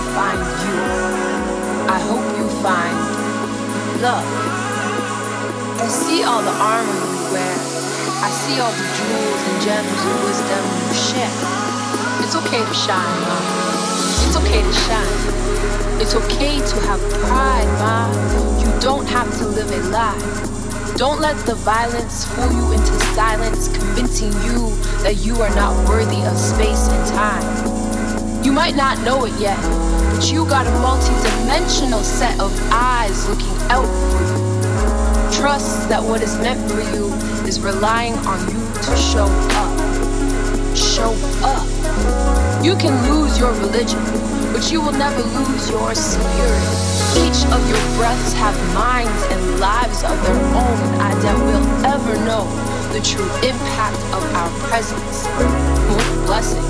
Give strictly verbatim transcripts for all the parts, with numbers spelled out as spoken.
find you. I hope you find love. I see all the armor you wear. I see all the jewels and gems of wisdom you share. It's okay to shine, Ma. It's okay to shine. It's okay to have pride, Ma. You don't have to live a lie. Don't let the violence fool you into silence, convincing you that you are not worthy of space and time. You might not know it yet, but you got a multi-dimensional set of eyes looking out for you. Trust that what is meant for you is relying on you to show up. Show up. You can lose your religion, but you will never lose your spirit. Each of your breaths have minds and lives of their own. I doubt we'll ever know the true impact of our presence. What a blessing.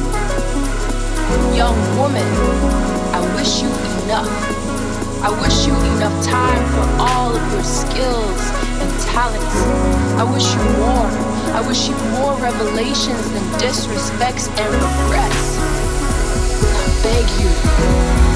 Young woman, I wish you enough. I wish you enough time for all of your skills and talents. I wish you more. I wish you more revelations than disrespects and regrets. I beg you.